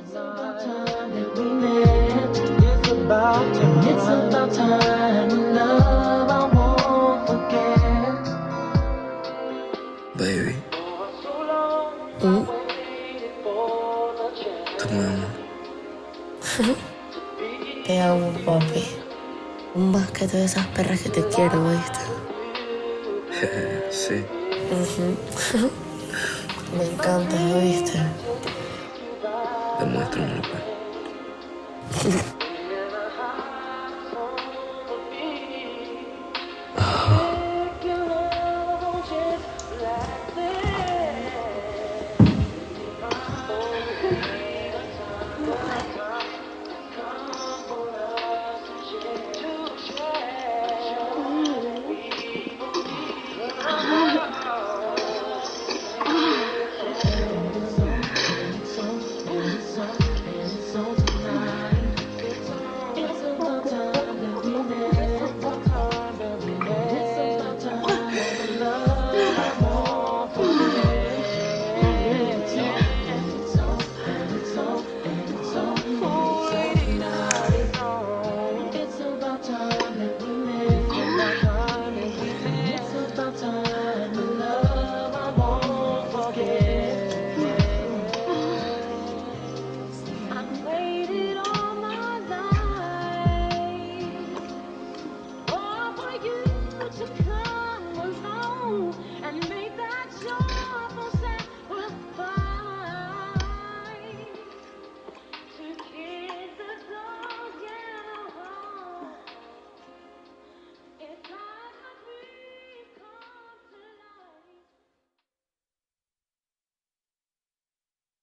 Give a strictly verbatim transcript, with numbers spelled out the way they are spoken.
about time that we met. It's about time. It's about time. Love, I won't forget. Baby, Mm. tú me amas. Te amo, papi. Más que todas esas perras que te quiero, ¿viste? Sí. Me encanta, ¿viste? Demuéstramelo, pues.